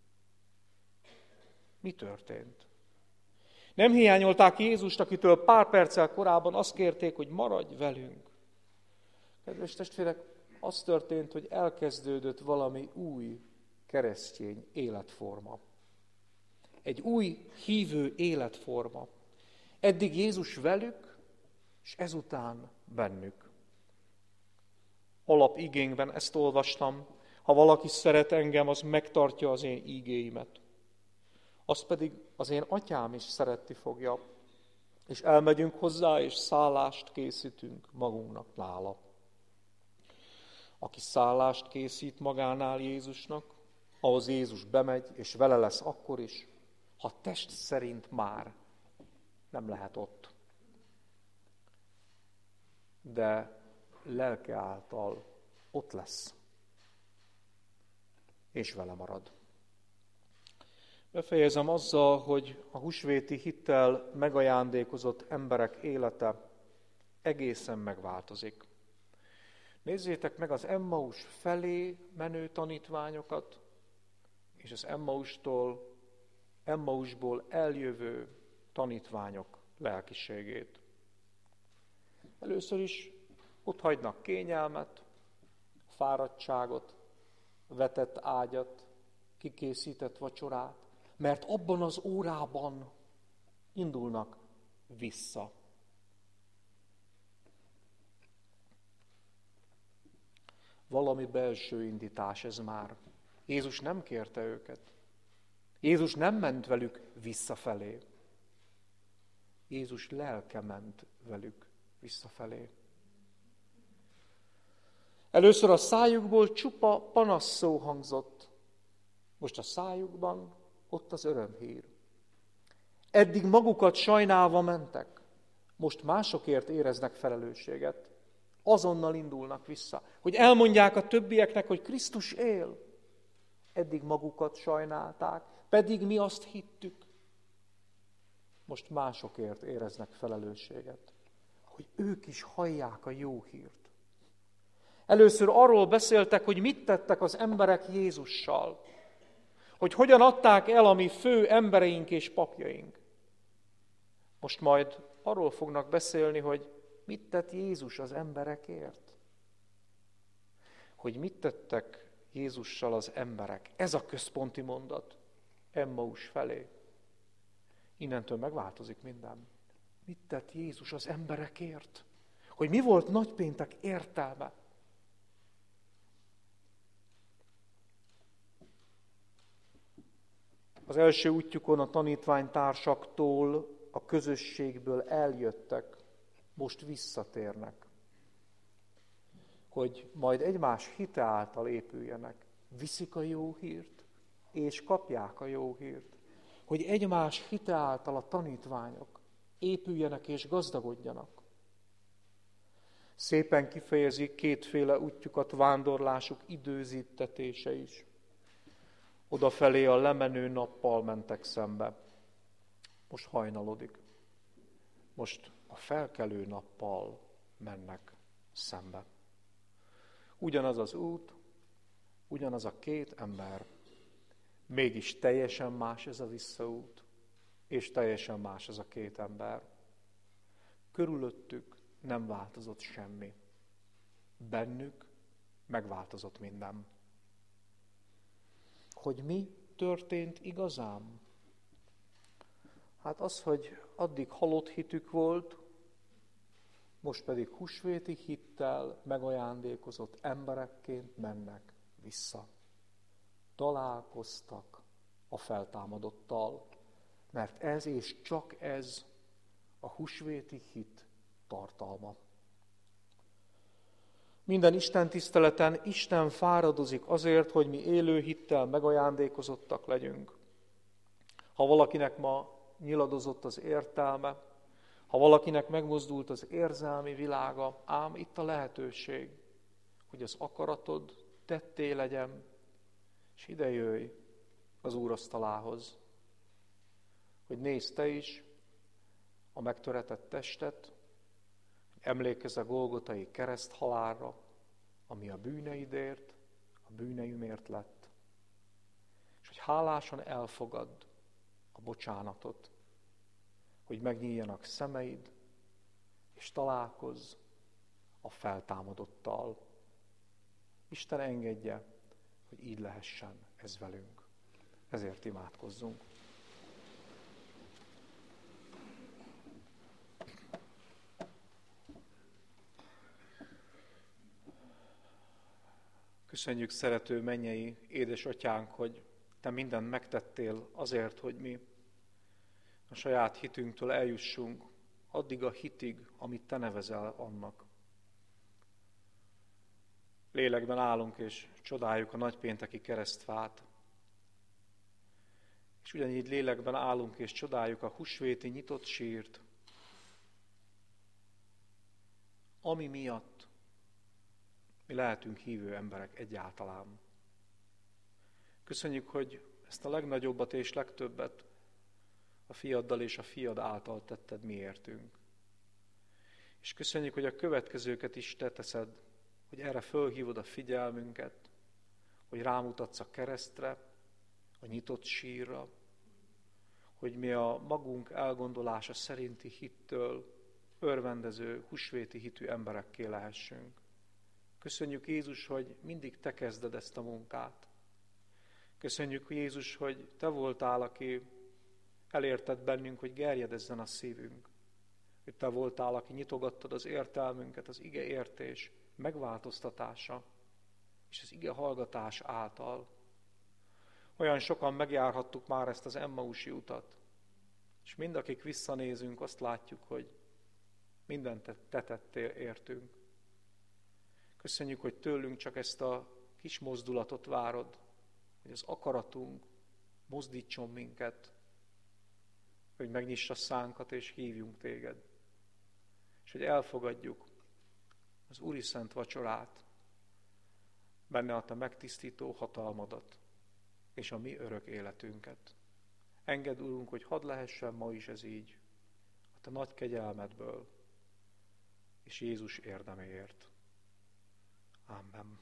Mi történt? Nem hiányolták Jézust, akitől pár perccel korábban azt kérték, hogy maradj velünk. Kedves testvérek, az történt, hogy elkezdődött valami új keresztény életforma. Egy új hívő életforma. Eddig Jézus velük, és ezután bennük. Alapigénkben ezt olvastam, ha valaki szeret engem, az megtartja az én ígéimet. Azt pedig az én atyám is szeretni fogja, és elmegyünk hozzá, és szállást készítünk magunknak nála. Aki szállást készít magánál Jézusnak, ahhoz Jézus bemegy, és vele lesz akkor is, ha test szerint már nem lehet ott. De lelke által ott lesz, és vele marad. Befejezem azzal, hogy a húsvéti hittel megajándékozott emberek élete egészen megváltozik. Nézzétek meg az Emmaus felé menő tanítványokat, és az Emmaustól, Emmausból eljövő tanítványok lelkiségét. Először is ott hagynak kényelmet, fáradtságot, vetett ágyat, kikészített vacsorát, mert abban az órában indulnak vissza. Valami belső indítás ez már. Jézus nem kérte őket. Jézus nem ment velük visszafelé. Jézus lelke ment velük visszafelé. Először a szájukból csupa panasszó hangzott. Most a szájukban ott az örömhír. Eddig magukat sajnálva mentek, most másokért éreznek felelősséget. Azonnal indulnak vissza, hogy elmondják a többieknek, hogy Krisztus él. Eddig magukat sajnálták, pedig mi azt hittük. Most másokért éreznek felelősséget, hogy ők is hallják a jó hírt. Először arról beszéltek, hogy mit tettek az emberek Jézussal, hogy hogyan adták el a mi fő embereink és papjaink. Most majd arról fognak beszélni, hogy mit tett Jézus az emberekért. Hogy mit tettek Jézussal az emberek. Ez a központi mondat Emmaus felé. Innentől megváltozik minden. Mit tett Jézus az emberekért? Hogy mi volt nagypéntek értelme? Az első útjukon a tanítványtársaktól, a közösségből eljöttek, most visszatérnek, hogy majd egymás hite által épüljenek. Viszik a jó hírt, és kapják a jó hírt. Hogy egymás hite által a tanítványok épüljenek és gazdagodjanak. Szépen kifejezik kétféle útjukat vándorlásuk időzítetése is. Odafelé a lemenő nappal mentek szembe. Most hajnalodik. Most a felkelő nappal mennek szembe. Ugyanaz az út, ugyanaz a két ember, mégis teljesen más ez a visszaút, és teljesen más ez a két ember. Körülöttük nem változott semmi. Bennük megváltozott minden. Hogy mi történt igazán? Hát az, hogy addig halott hitük volt, most pedig húsvéti hittel megajándékozott emberekként mennek vissza. Találkoztak a feltámadottal, mert ez és csak ez a húsvéti hit tartalma. Minden Isten tiszteleten Isten fáradozik azért, hogy mi élő hittel megajándékozottak legyünk. Ha valakinek ma nyiladozott az értelme, ha valakinek megmozdult az érzelmi világa, ám itt a lehetőség, hogy az akaratod tetté legyen, és ide jöjj az úrasztalához. Hogy nézd te is a megtöretett testet, emlékezz a Golgotai kereszthalálra, ami a bűneidért, a bűneimért lett. És hogy hálásan elfogadd a bocsánatot, hogy megnyíljanak szemeid, és találkozz a feltámadottal. Isten engedje, hogy így lehessen ez velünk. Ezért imádkozzunk. Köszönjük, szerető mennyei édesatyánk, hogy te mindent megtettél azért, hogy mi a saját hitünktől eljussunk addig a hitig, amit te nevezel annak. Lélekben állunk és csodáljuk a nagypénteki keresztfát. És ugyanígy lélekben állunk és csodáljuk a húsvéti nyitott sírt, ami miatt mi lehetünk hívő emberek egyáltalán. Köszönjük, hogy ezt a legnagyobbat és legtöbbet a fiaddal és a fiad által tetted miértünk. És köszönjük, hogy a következőket is te teszed, hogy erre fölhívod a figyelmünket, hogy rámutatsz a keresztre, a nyitott sírra, hogy mi a magunk elgondolása szerinti hittől örvendező, húsvéti hitű emberekké lehessünk. Köszönjük, Jézus, hogy mindig te kezded ezt a munkát. Köszönjük, Jézus, hogy te voltál, aki elérted bennünk, hogy gerjedezzen a szívünk. Hogy te voltál, aki nyitogattad az értelmünket, az ige értés megváltoztatása és az ige hallgatás által. Olyan sokan megjárhattuk már ezt az Emmausi utat, és mind akik visszanézünk, azt látjuk, hogy mindent te tettél értünk. Köszönjük, hogy tőlünk csak ezt a kis mozdulatot várod, hogy az akaratunk mozdítson minket, hogy megnyissa a szánkat és hívjunk téged, és hogy elfogadjuk az Úri Szent Vacsorát, benne a te megtisztító hatalmadat és a mi örök életünket. Engedd, Urunk, hogy hadd lehessen ma is ez így, a te nagy kegyelmedből és Jézus érdeméért. Amen.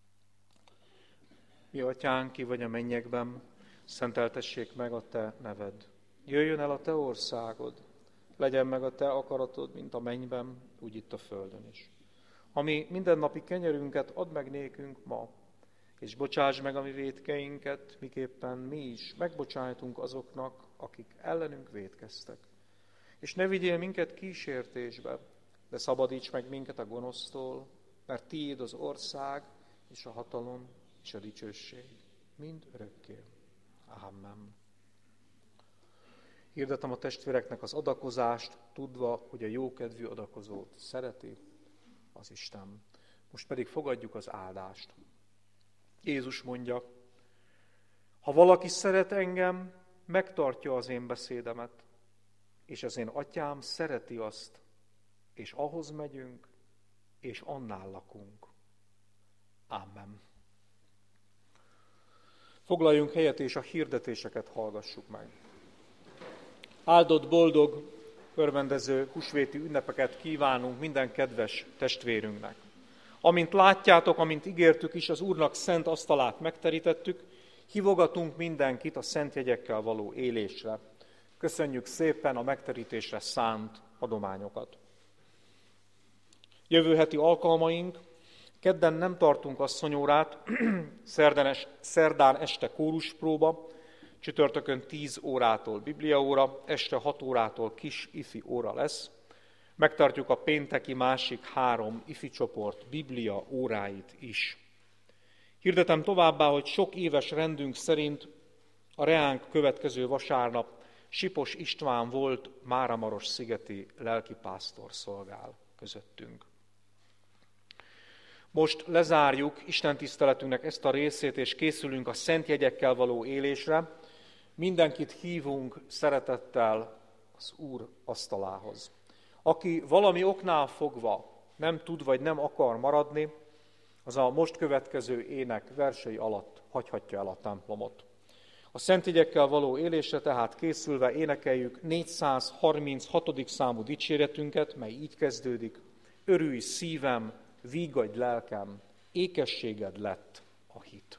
Mi atyánk, ki vagy a mennyekben, szenteltessék meg a te neved. Jöjjön el a te országod, legyen meg a te akaratod, mint a mennyben, úgy itt a földön is. Ami mindennapi kenyerünket add meg nékünk ma, és bocsáss meg a mi vétkeinket, miképpen mi is megbocsájtunk azoknak, akik ellenünk vétkeztek. És ne vigyél minket kísértésbe, de szabadíts meg minket a gonosztól, mert tiéd az ország, és a hatalom, és a dicsőség, mind örökké. Amen. Hirdetem a testvéreknek az adakozást, tudva, hogy a jókedvű adakozót szereti az Isten. Most pedig fogadjuk az áldást. Jézus mondja, ha valaki szeret engem, megtartja az én beszédemet, és az én atyám szereti azt, és ahhoz megyünk, és annál lakunk. Amen. Foglaljunk helyet, és a hirdetéseket hallgassuk meg. Áldott, boldog, örvendező húsvéti ünnepeket kívánunk minden kedves testvérünknek. Amint látjátok, amint ígértük is, az Úrnak szent asztalát megterítettük, hívogatunk mindenkit a szent jegyekkel való élésre. Köszönjük szépen a megterítésre szánt adományokat. Jövő heti alkalmaink: kedden nem tartunk asszonyórát, szerdán este kóruspróba, csütörtökön tíz órától bibliaóra, este hat órától kis ifi óra lesz. Megtartjuk a pénteki másik három ifi csoport biblia óráit is. Hirdetem továbbá, hogy sok éves rendünk szerint a reánk következő vasárnap Sipos István volt Máramaros szigeti lelkipásztor szolgál közöttünk. Most lezárjuk istentiszteletünknek ezt a részét, és készülünk a szent jegyekkel való élésre. Mindenkit hívunk szeretettel az Úr asztalához. Aki valami oknál fogva nem tud vagy nem akar maradni, az a most következő ének versei alatt hagyhatja el a templomot. A szent jegyekkel való élésre tehát készülve énekeljük négyszázharminchatodik számú dicséretünket, mely így kezdődik: örülj szívem, vígadj lelkem, ékességed lett a hit.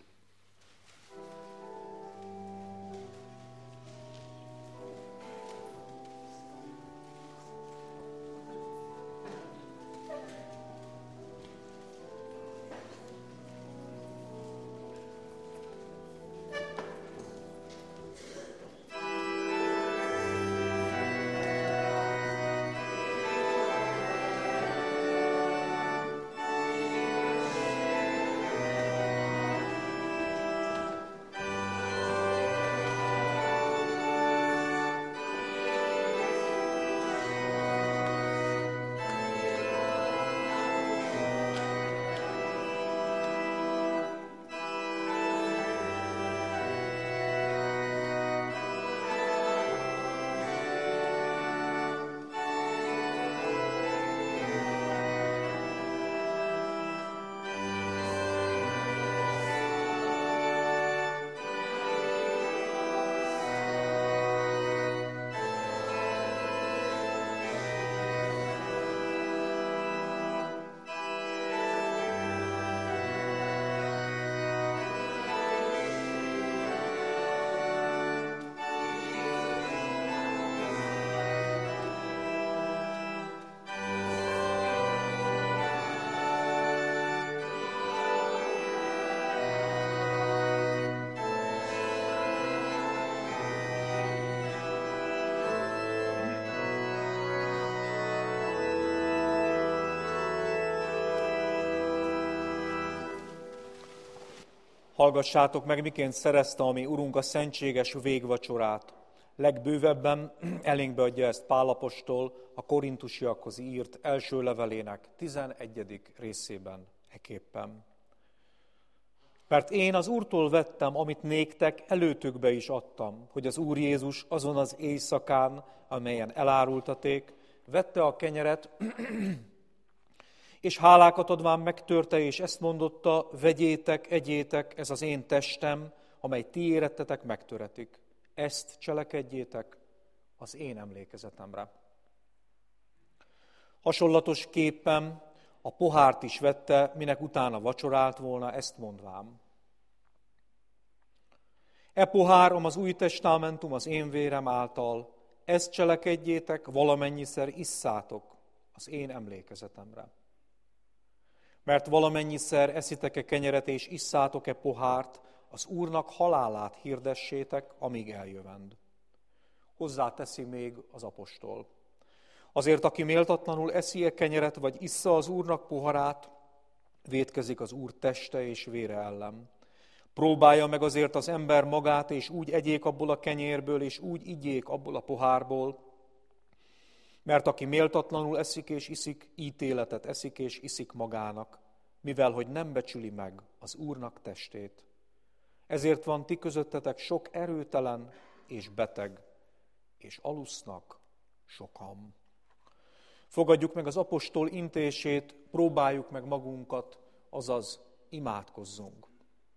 Hallgassátok meg, miként szerezte a mi Urunk a szentséges végvacsorát. Legbővebben elénkbe adja ezt Pál apostol a korintusiakhoz írt első levelének tizenegyedik részében eképpen. Mert én az Úrtól vettem, amit néktek előtökbe is adtam, hogy az Úr Jézus azon az éjszakán, amelyen elárultaték, vette a kenyeret, és hálákat adván megtörte, és ezt mondotta, vegyétek, egyétek, ez az én testem, amely ti érettetek, megtöretik. Ezt cselekedjétek az én emlékezetemre. Hasonlatos képpen a pohárt is vette, minek utána vacsorált volna, ezt mondvám. E pohárom az új testamentum az én vérem által, ezt cselekedjétek, valamennyiszer isszátok az én emlékezetemre. Mert valamennyiszer eszitek-e kenyeret és isszátok-e pohárt, az Úrnak halálát hirdessétek, amíg eljövend. Hozzáteszi még az apostol. Azért, aki méltatlanul eszi-e kenyeret, vagy issza az Úrnak poharát, vétkezik az Úr teste és vére ellen. Próbálja meg azért az ember magát, és úgy egyék abból a kenyérből, és úgy igyék abból a pohárból, mert aki méltatlanul eszik és iszik, ítéletet eszik és iszik magának, mivel hogy nem becsüli meg az Úrnak testét. Ezért van ti közöttetek sok erőtelen és beteg, és alusznak sokan. Fogadjuk meg az apostol intését, próbáljuk meg magunkat, azaz imádkozzunk.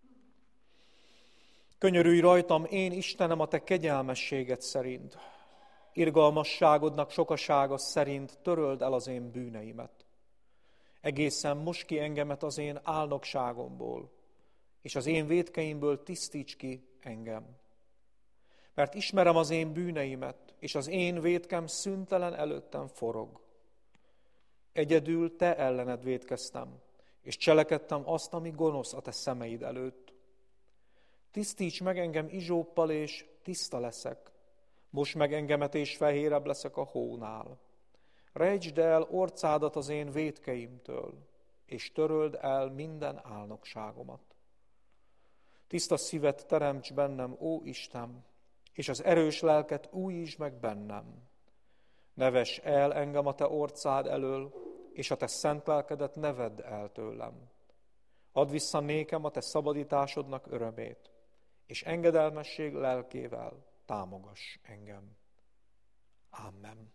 Könyörülj rajtam, én Istenem, a te kegyelmességed szerint. Irgalmasságodnak sokasága szerint töröld el az én bűneimet. Egészen most ki engemet az én álnokságomból, és az én vétkeimből tisztíts ki engem. Mert ismerem az én bűneimet, és az én vétkem szüntelen előttem forog. Egyedül te ellened vétkeztem, és cselekedtem azt, ami gonosz a te szemeid előtt. Tisztíts meg engem izsóppal, és tiszta leszek. Most meg engemet, és fehérebb leszek a hónál. Rejtsd el orcádat az én vétkeimtől, és töröld el minden álnokságomat. Tiszta szívet teremts bennem, ó Isten, és az erős lelket újítsd meg bennem. Ne vess el engem a te orcád elől, és a te szent lelkedet ne vedd el tőlem. Add vissza nékem a te szabadításodnak örömét, és engedelmesség lelkével támogass engem. Amen.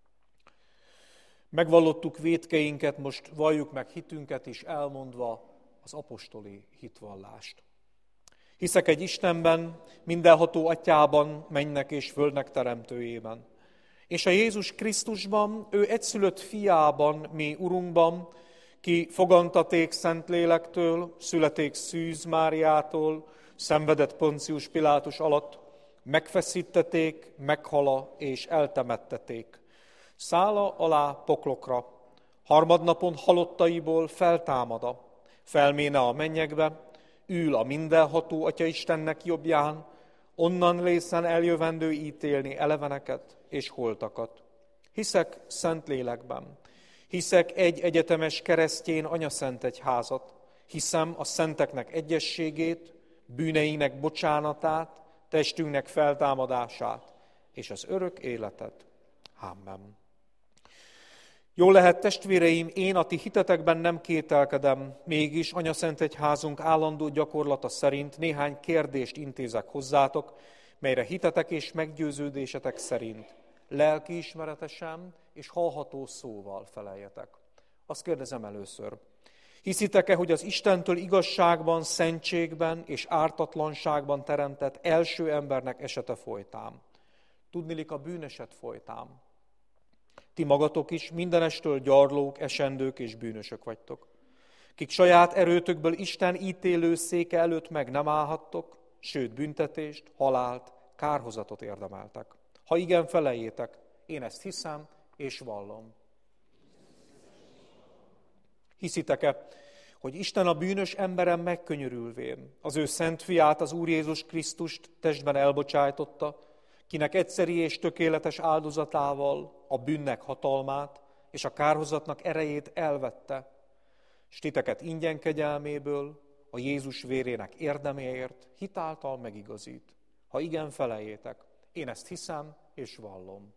Megvallottuk vétkeinket, most valljuk meg hitünket is, elmondva az apostoli hitvallást. Hiszek egy Istenben, mindenható Atyában, mennynek és földnek teremtőjében, és a Jézus Krisztusban, ő egyszülött fiában, mi Urunkban, ki fogantaték Szentlélektől, születék Szűz Máriától, szenvedett Poncius Pilátus alatt, megfeszítették, meghala és eltemetteték. Szála alá poklokra, harmadnapon halottaiból feltámada, felméne a mennyekbe, ül a mindenható Atya Istennek jobbján, onnan lészen eljövendő ítélni eleveneket és holtakat. Hiszek Szentlélekben, hiszek egy egyetemes keresztjén anyaszent egyházat, hiszem a szenteknek egyességét, bűneinek bocsánatát, testünknek feltámadását és az örök életet. Amen. Jól lehet, testvéreim, én a ti hitetekben nem kételkedem, mégis anyaszent egyházunk állandó gyakorlata szerint néhány kérdést intézek hozzátok, melyre hitetek és meggyőződésetek szerint lelkiismeretesen és hallható szóval feleljetek. Azt kérdezem először, hiszitek-e, hogy az Istentől igazságban, szentségben és ártatlanságban teremtett első embernek esete folytán? Tudniillik, a bűneset folytán. Ti magatok is mindenestől gyarlók, esendők és bűnösök vagytok, kik saját erőtökből Isten ítélő széke előtt meg nem állhattok, sőt büntetést, halált, kárhozatot érdemeltek. Ha igen, feleljétek, én ezt hiszem és vallom. Hiszitek-e, hogy Isten a bűnös emberen megkönyörülvén az ő szent fiát, az Úr Jézus Krisztust testben elbocsájtotta, kinek egyszeri és tökéletes áldozatával a bűnnek hatalmát és a kárhozatnak erejét elvette, s titeket ingyen kegyelméből a Jézus vérének érdeméért hitáltal megigazít. Ha igen, feleljétek. Én ezt hiszem és vallom.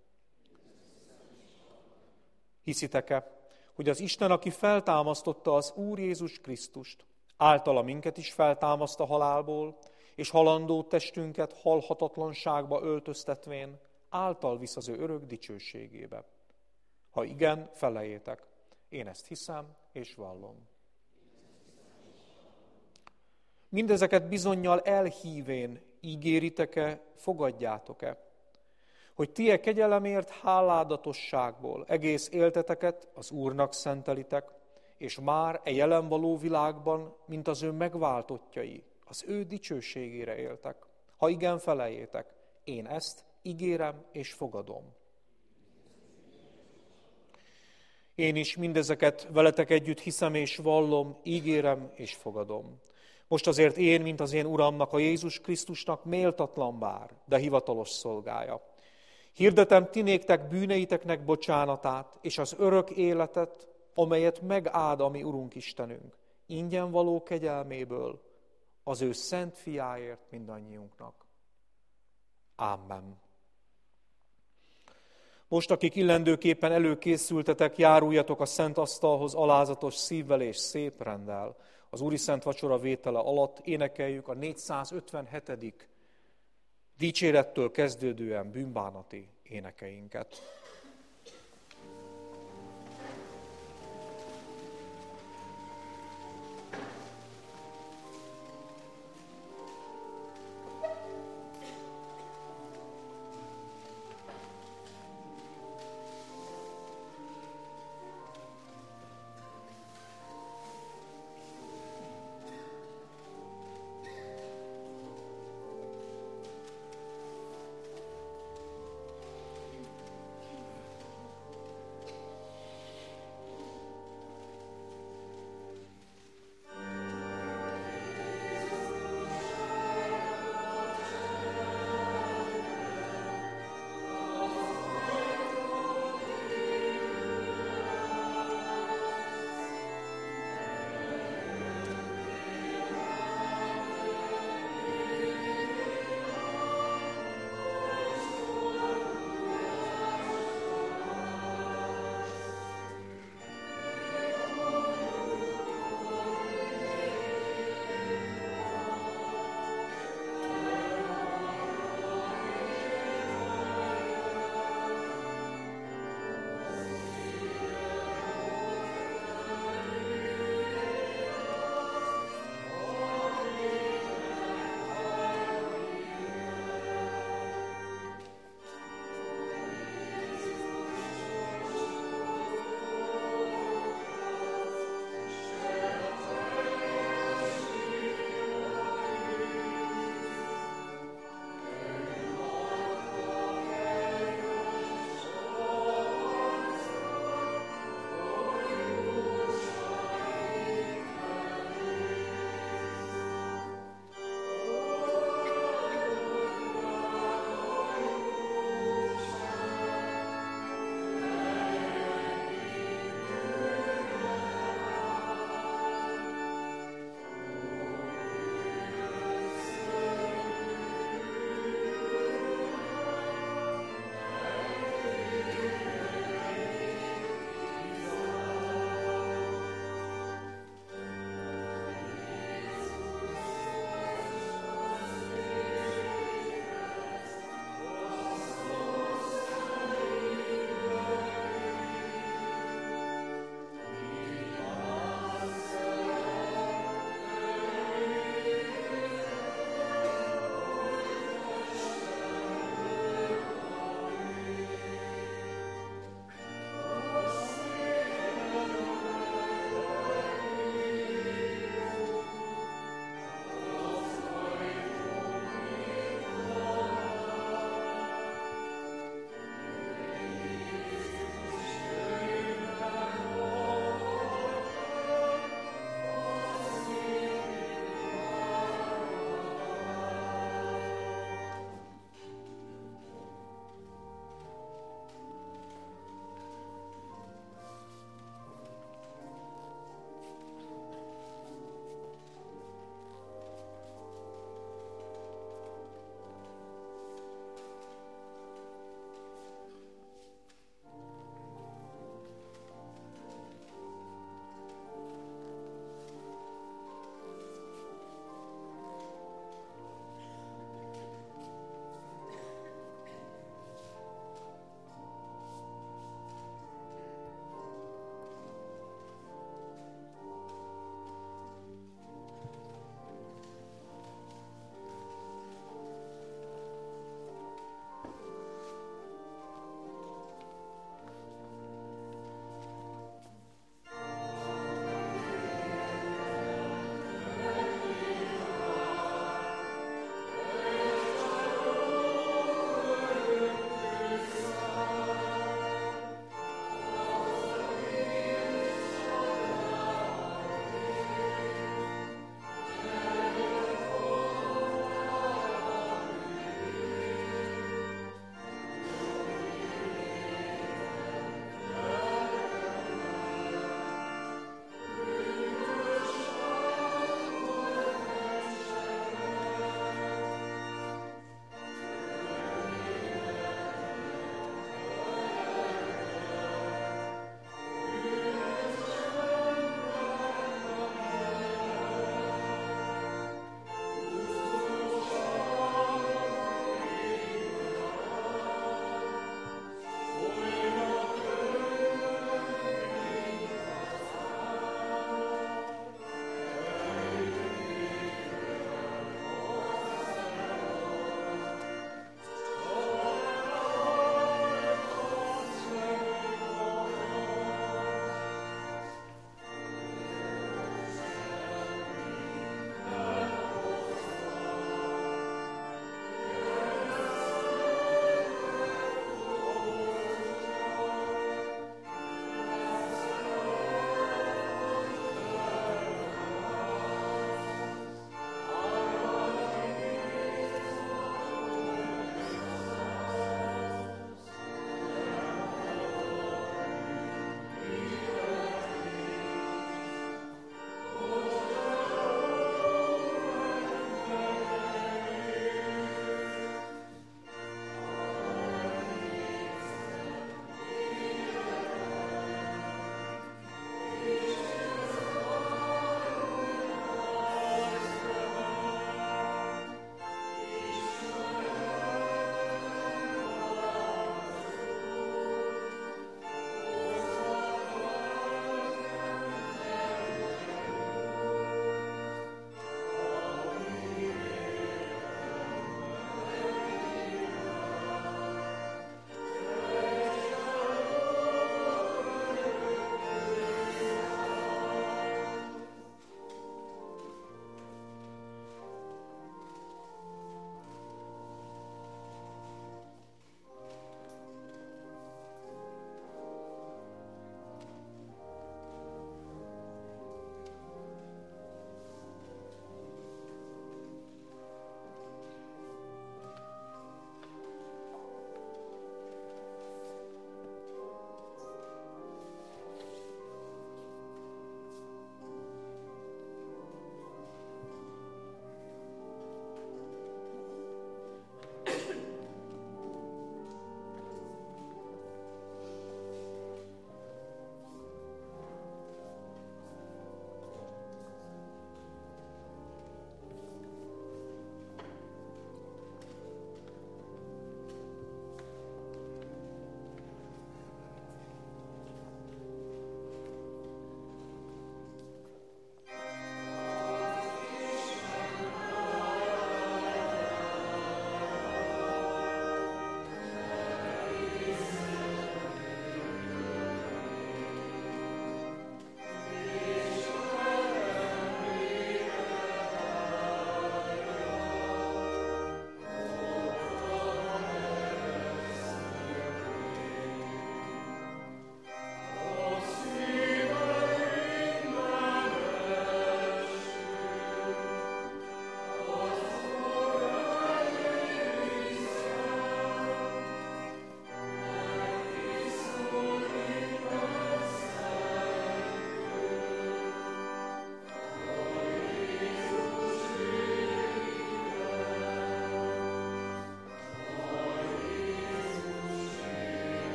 Hiszitek-e, hogy az Isten, aki feltámasztotta az Úr Jézus Krisztust, általa minket is feltámaszt a halálból, és halandó testünket halhatatlanságba öltöztetvén, által visz az ő örök dicsőségébe. Ha igen, feleljétek. Én ezt hiszem és vallom. Mindezeket bizonnyal elhívén ígéritek-e, fogadjátok-e, hogy ti e kegyelemért háládatosságból egész élteteket az Úrnak szentelitek, és már e jelen való világban, mint az ő megváltottjai, az ő dicsőségére éltek. Ha igen, feleljétek. Én ezt ígérem és fogadom. Én is mindezeket veletek együtt hiszem és vallom, ígérem és fogadom. Most azért én, mint az én Uramnak, a Jézus Krisztusnak méltatlan bár, de hivatalos szolgája. Hirdetem ti néktek bűneiteknek bocsánatát, és az örök életet, amelyet megáld a mi Urunk Istenünk, ingyen való kegyelméből, az ő szent fiáért mindannyiunknak. Amen. Most, akik illendőképpen előkészültetek, járuljatok a szent asztalhoz alázatos szívvel és szép renddel. Az Úri Szent Vacsora vétele alatt énekeljük a négyszázötvenhetedik dicsérettől kezdődően bűnbánati énekeinket.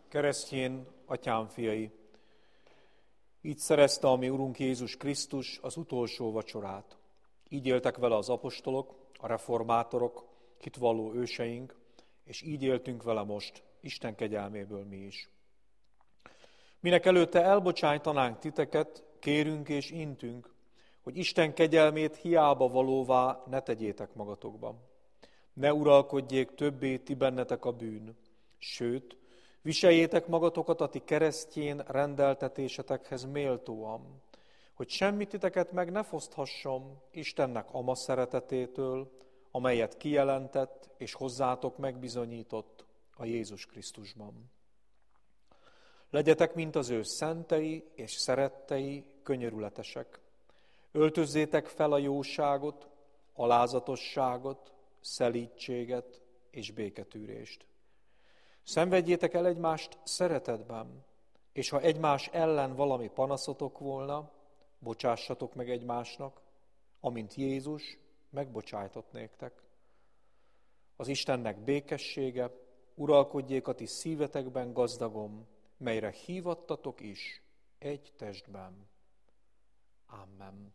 Keresztjén, atyám fiai, így szerezte a mi Urunk Jézus Krisztus az utolsó vacsorát. Így éltek vele az apostolok, a reformátorok, hitvalló őseink, és így éltünk vele most, Isten kegyelméből mi is. Minek előtte elbocsájtanánk titeket, kérünk és intünk, hogy Isten kegyelmét hiába valóvá ne tegyétek magatokban. Ne uralkodjék többé ti bennetek a bűn, sőt, viseljétek magatokat a ti keresztjén rendeltetésetekhez méltóan, hogy semmit titeket meg ne foszthasson Istennek ama szeretetétől, amelyet kijelentett és hozzátok megbizonyított a Jézus Krisztusban. Legyetek, mint az ő szentei és szerettei, könyörületesek. Öltözzétek fel a jóságot, alázatosságot, szelídséget és béketűrést. Szenvedjétek el egymást szeretetben, és ha egymás ellen valami panaszotok volna, bocsássatok meg egymásnak, amint Jézus megbocsájtott néktek. Az Istennek békessége uralkodjék a ti szívetekben gazdagon, melyre hívattatok is egy testben. Amen.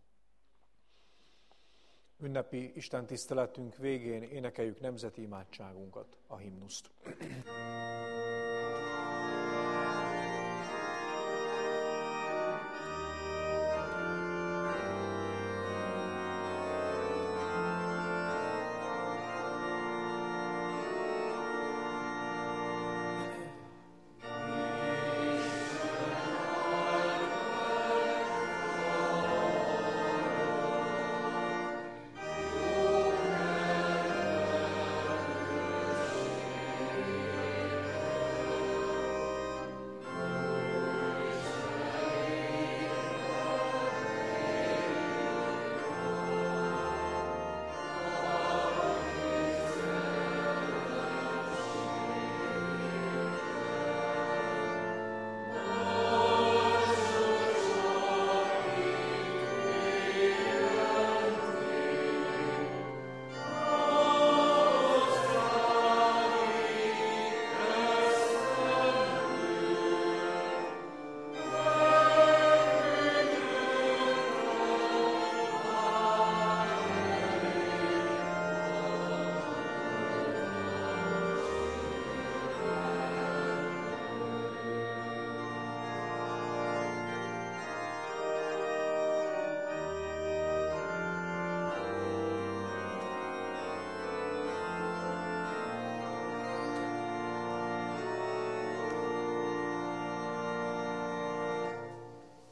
Ünnepi Isten tiszteletünk végén énekeljük nemzeti imádságunkat, a himnuszt.